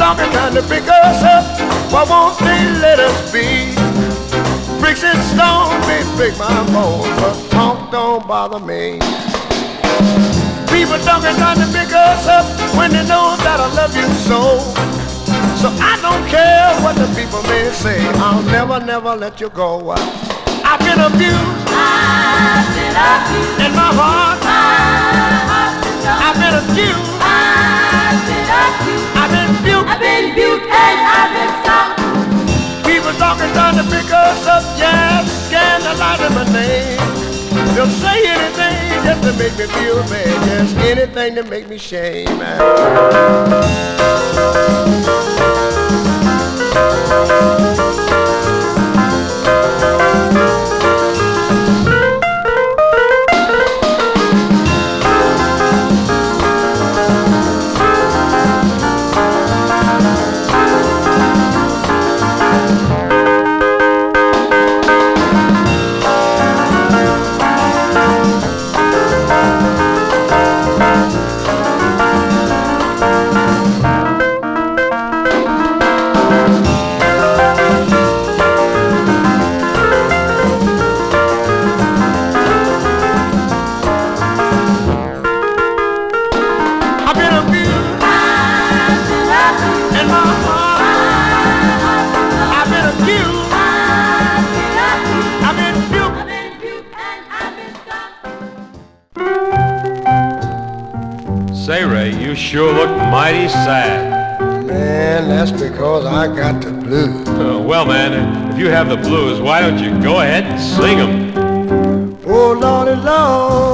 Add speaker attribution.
Speaker 1: talking, trying to pick us up. Why won't they let us be? Bricks and stones may break my bones, but talk don't bother me. People talking, trying to pick us up when they know that I love you so. So I don't care what the people may say. I'll never, never let you go. I've been abused.
Speaker 2: I've been abused.
Speaker 1: In my heart. I've been accused.
Speaker 2: I've been abused.
Speaker 1: I've been buked.
Speaker 2: I've been buked and I've been stopped.
Speaker 1: People talking, trying to pick us up. Yeah, scandalizing my name. They'll say anything just to make me feel bad. Yes, anything to make me shame.
Speaker 3: Say, Ray, you sure look mighty sad.
Speaker 1: Man, that's because I got the blues.
Speaker 3: Well, man, if you have the blues, why don't you go ahead and sing them?
Speaker 1: Oh, Lordy, Lord.